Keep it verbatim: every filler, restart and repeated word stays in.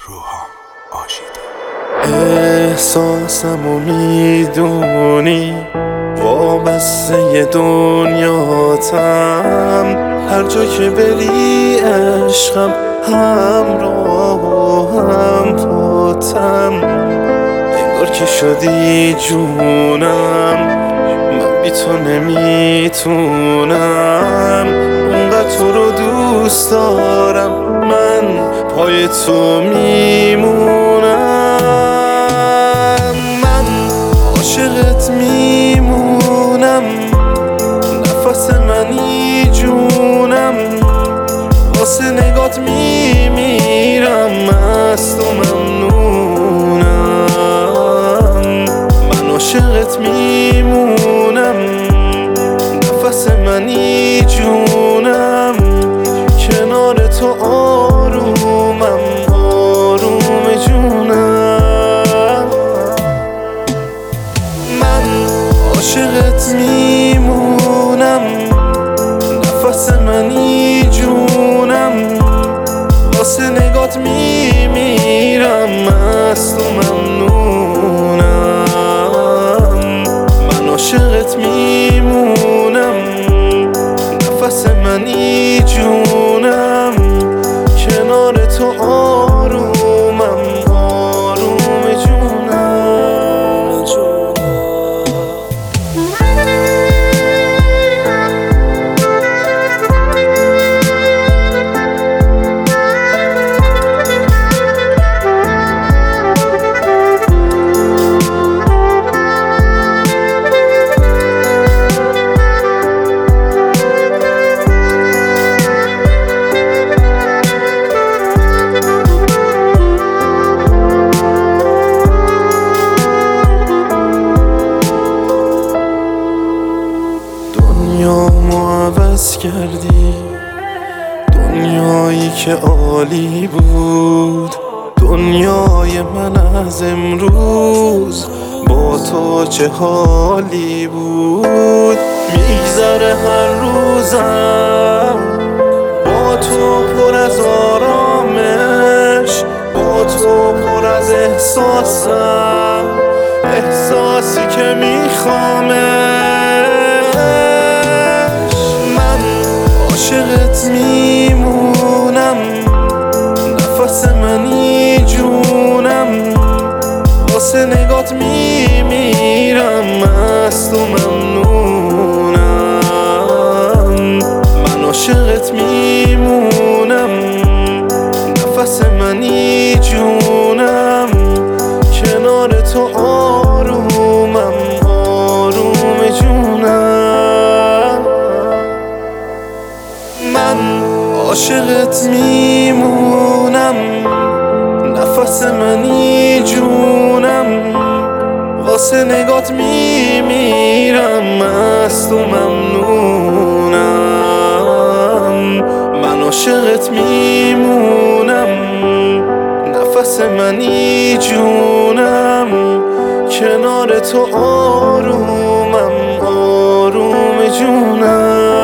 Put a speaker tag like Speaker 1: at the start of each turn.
Speaker 1: روحام آشیده.
Speaker 2: احساسمو میدونی وابسته دنیاتم، هر جا که بری عشقم همراه و هم پاتم. انگار که شدی جونم، من بی تو نمیتونم. اونقدر تو رو دوست دارم، من پای تو میمونم. من عاشقت میمونم، نفس منی جونم. واسه نگات میمیرم، مست و ممنونم. من عاشقت میمونم، نفس منی جونم. کنار تو آرومم، آروم جونم. من عاشقت میمونم، نفس منی جونم. واسه نگات میمیرم، مست و ممنونم. من عاشقت میمونم، نفس منی جونم. کنار تو آرومم، آروم جونم. دنیامو عوض کردی، دنیایی که عالی بود. دنیای من از امروز با تو چه حالی بود. میگذره هر روزم با تو پر از آرامش، با تو پر از احساسم، احساسی که میخوامش. من عاشقت میمونم، نفس منی جونم. واسه نگات میمیرم، مست و ممنونم. من عاشقت میمونم، نفس منی جونم. کنار تو آرومم، آروم جونم. من عاشقت میمونم، نفس منی جونم. واسه نگات میمیرم، مست و ممنونم. من عاشقت میمونم، نفس منی جونم. کنار تو آرومم، آروم جونم.